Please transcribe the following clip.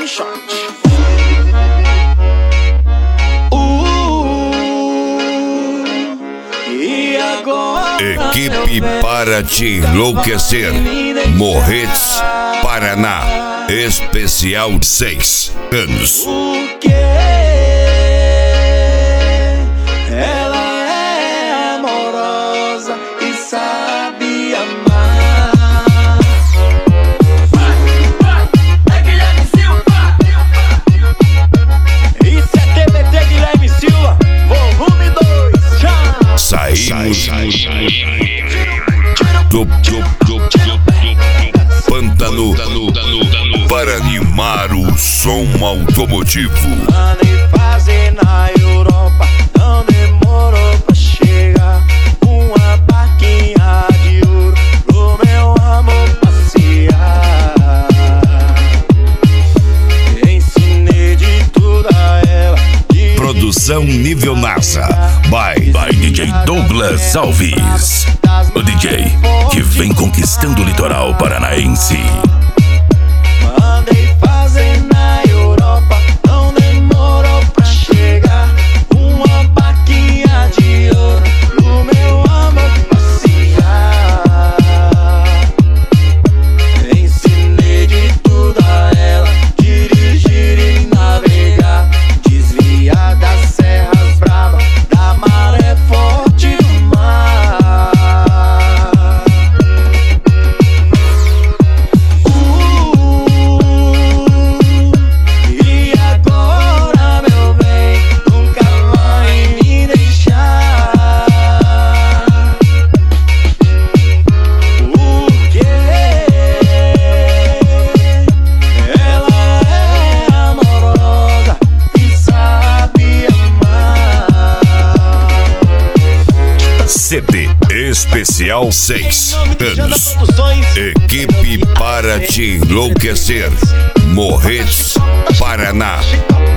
tome shot. E agora, Equipe para te enlouquecer. Morretes, Paraná. Especial 6 anos. porque ela é amorosa e sabe amar. É Guilherme Silva. Isso é TBT Guilherme Silva, volume 2. Já Saímos do pântano para animar o som automotivo. andei fazendo na Europa, não demorou pra chegar. Uma barquinha de ouro pro meu amor passear. Ensinei de tudo a ela. Produção nível NASA by DJ Douglas Alves, o DJ que vem conquistando o litoral paranaense. Andei fazendo na Europa, não demorou pra chegar. Uma barquinha de ouro pro meu amor passear. Ensinei de tudo a ela, dirigir e navegar, desviar das serras bravas, da maré forte do mar. E agora, meu bem, nunca vai me deixar. Porque ela é amorosa e sabe amar. CD Especial 6 anos. Equipe para te enlouquecer. Morretes, Paraná.